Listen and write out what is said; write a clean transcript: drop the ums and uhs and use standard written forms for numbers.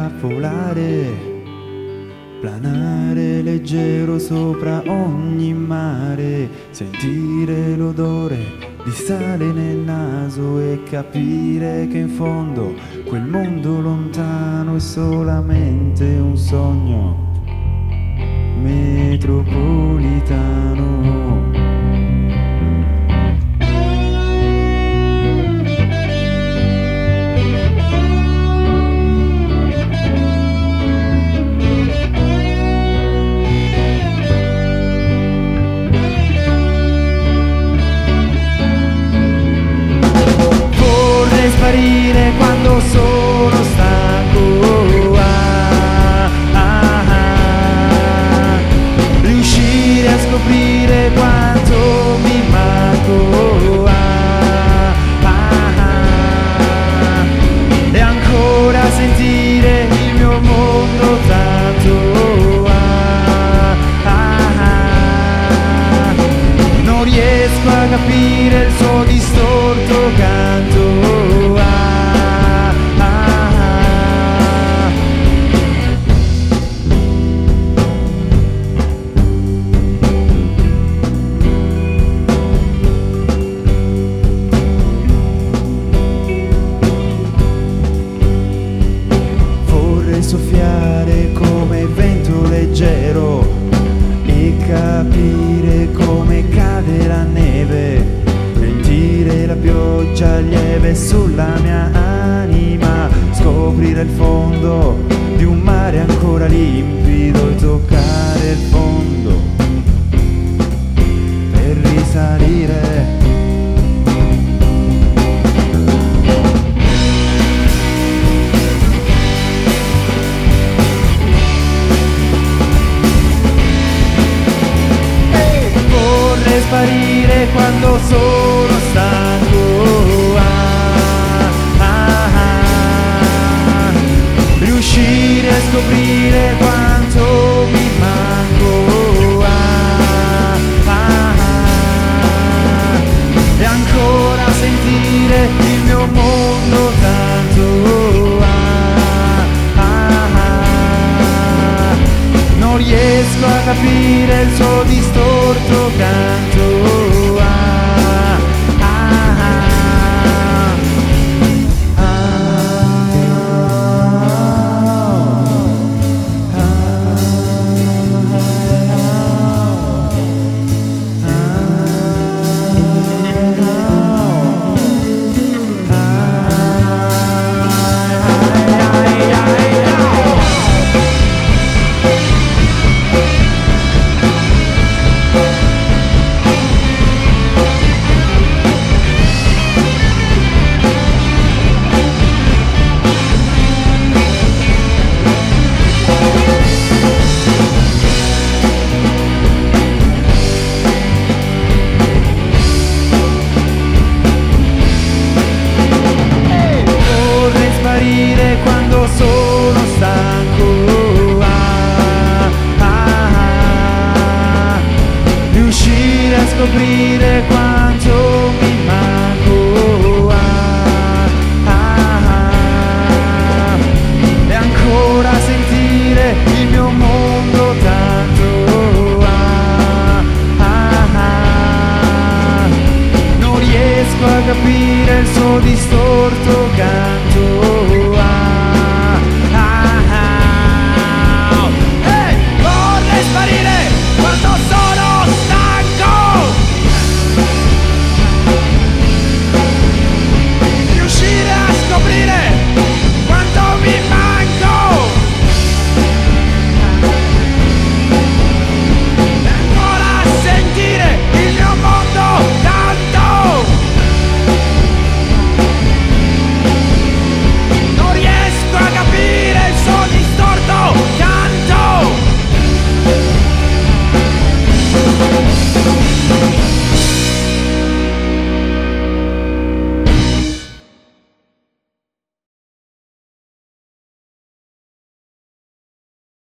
a volare, planare leggero sopra ogni mare, sentire l'odore di sale nel naso e capire che in fondo quel mondo lontano è solamente un sogno metropolitano. Sparire quando sono stanco, riuscire a scoprire quanto mi manco, e ancora sentire il mio mondo tanto, non riesco a capire il suo distorto canto. Soffiare come vento leggero e capire come cade la neve, sentire la pioggia lieve sulla mia anima, scoprire il fondo di un mare ancora limpido e toccare il fondo per risalire. Sparire quando sono stanco, riuscire a scoprire quanto mi manco, e ancora sentire il mio mondo tanto, non riesco a capire il suo distorto canto. Quando sono stanco, riuscire a scoprire quanto